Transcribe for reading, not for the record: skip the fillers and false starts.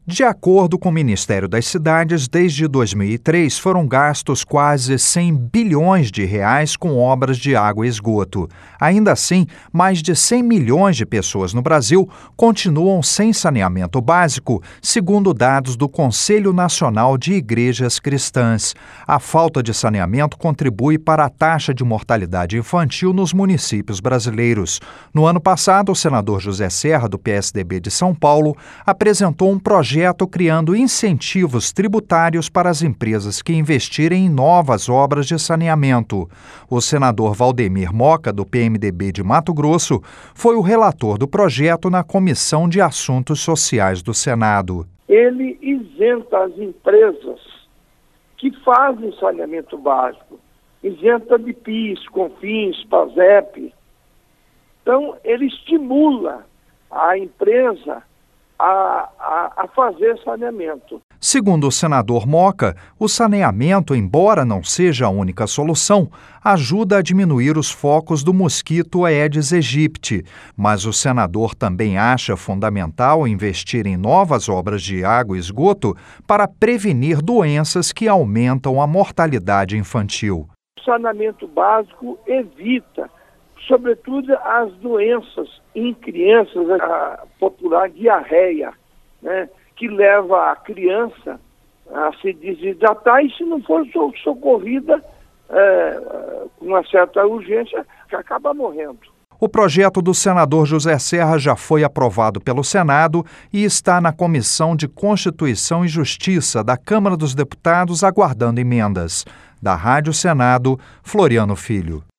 De acordo com o Ministério das Cidades, desde 2003 foram gastos quase 100 bilhões de reais com obras de água e esgoto. Ainda assim, mais de 100 milhões de pessoas no Brasil continuam sem saneamento básico, segundo dados do Conselho Nacional de Igrejas Cristãs. A falta de saneamento contribui para a taxa de mortalidade infantil nos municípios brasileiros. No ano passado, o senador José Serra, do PSDB de São Paulo, apresentou um projeto criando incentivos tributários para as empresas que investirem em novas obras de saneamento. O senador Valdemir Moca, do PMDB de Mato Grosso, foi o relator do projeto na Comissão de Assuntos Sociais do Senado. Ele isenta as empresas que fazem saneamento básico, isenta de PIS, COFINS, PASEP. Então, ele estimula a empresa a fazer saneamento. Segundo o senador Moca, o saneamento, embora não seja a única solução, ajuda a diminuir os focos do mosquito Aedes aegypti. Mas o senador também acha fundamental investir em novas obras de água e esgoto para prevenir doenças que aumentam a mortalidade infantil. O saneamento básico evita, sobretudo, as doenças em crianças, a popular diarreia, né, que leva a criança a se desidratar e, se não for socorrida com uma certa urgência, acaba morrendo. O projeto do senador José Serra já foi aprovado pelo Senado e está na Comissão de Constituição e Justiça da Câmara dos Deputados aguardando emendas. Da Rádio Senado, Floriano Filho.